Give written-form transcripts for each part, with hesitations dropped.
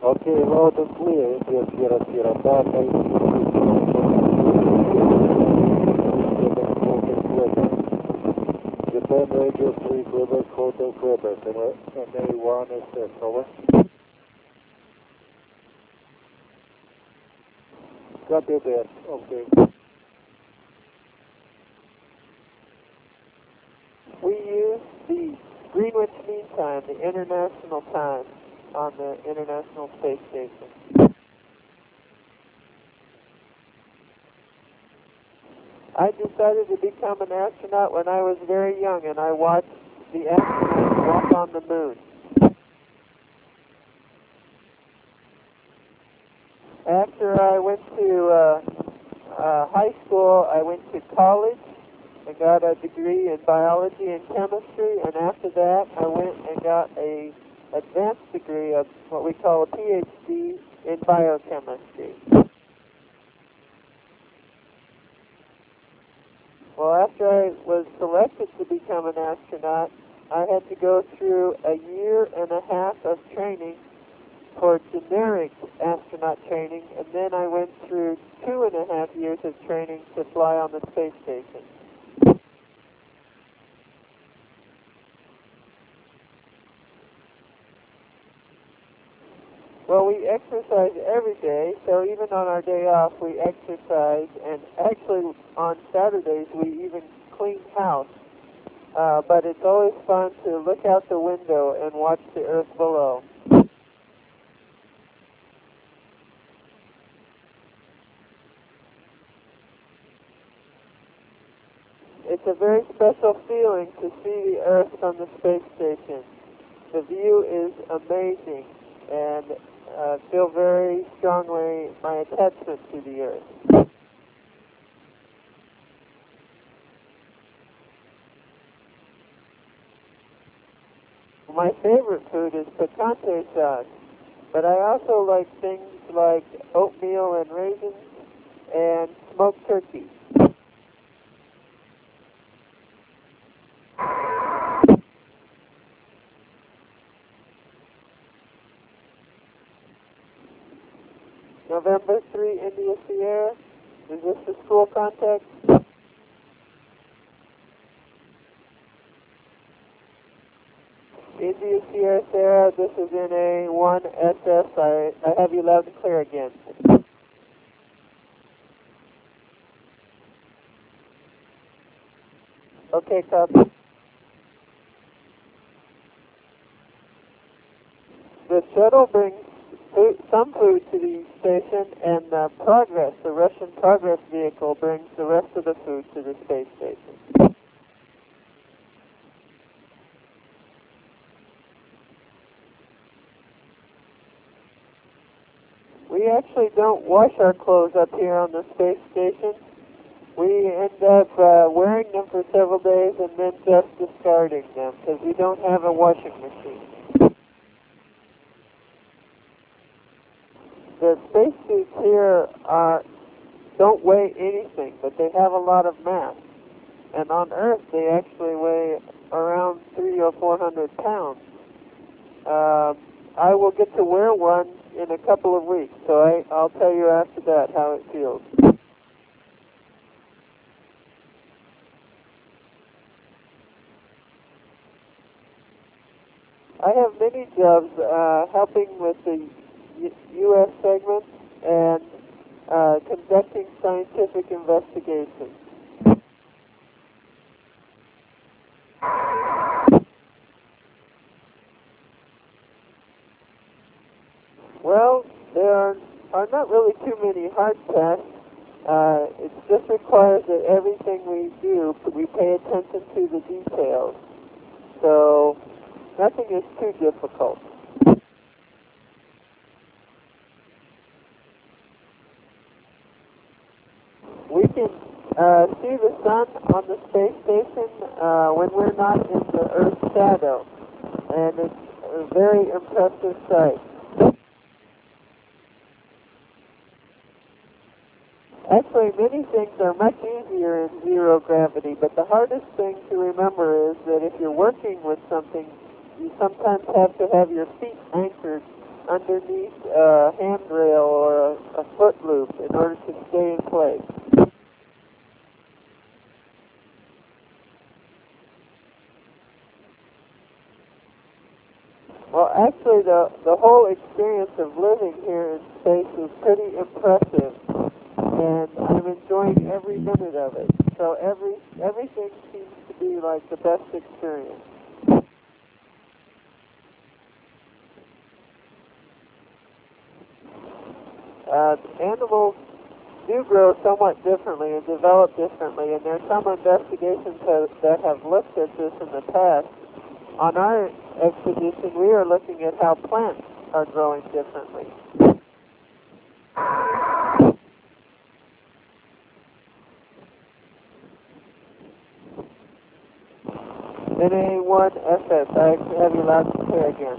Okay, loud and clear. Индия, Сьерра, Сьерра, Папа, Japan Radio 3, Quebec, Hotel Quebec, MA1 SS, over. Copy that, okay. We use the Greenwich Mean Time, the international time, on the International Space Station. I decided to become an astronaut when I was very young, and I watched the astronauts walk on the moon. After I went to high school, I went to college. I got a degree in biology and chemistry, and after that, I went and got a advanced degree of what we call a PhD in biochemistry. Well, after I was selected to become an astronaut, I had to go through a year and a half of training for generic astronaut training, and then I went through 2.5 years of training to fly on the space station. Well, we exercise every day, so even on our day off we exercise, and actually on Saturdays we even clean house. But it's always fun to look out the window and watch the earth below. It's a very special feeling to see the earth from the space station. The view is amazing, and feel very strongly my attachment to the earth. My favorite food is picante sauce, but I also like things like oatmeal and raisins and smoked turkey. November 3, India Sierra. Is this the school contact? India Sierra Sarah, this is NA1 SS. I have you loud and clear again. Okay, copy. The shuttle brings some food to the station, and the Russian Progress vehicle, brings the rest of the food to the space station. We actually don't wash our clothes up here on the space station. We end up wearing them for several days and then just discarding them because we don't have a washing machine. The spacesuits here don't weigh anything, but they have a lot of mass. And on Earth, they actually weigh around 300 or 400 pounds. I will get to wear one in a couple of weeks, so I'll tell you after that how it feels. I have many jobs helping with the U.S. segment and conducting scientific investigations. Well, there are not really too many hard tasks. It just requires that everything we do, we pay attention to the details. So nothing is too difficult. We can see the sun on the space station when we're not in the Earth's shadow, and it's a very impressive sight. Actually, many things are much easier in zero gravity, but the hardest thing to remember is that if you're working with something, you sometimes have to have your feet anchored underneath a handrail or a foot loop in order to stay in place. Well, actually, the whole experience of living here in space is pretty impressive, and I'm enjoying every minute of it. So everything seems to be like the best experience. Animals do grow somewhat differently and develop differently, and there's some investigations that have looked at this in the past. On our expedition, we are looking at how plants are growing differently. NA1SS, I have you loud and clear again.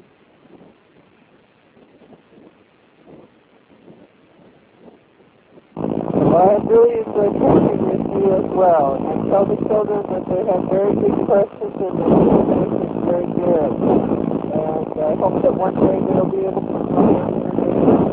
Well, I have really enjoyed talking with you as well, and tell the children that they have very good questions and the information is very good. And I hope that one day they'll be able to answer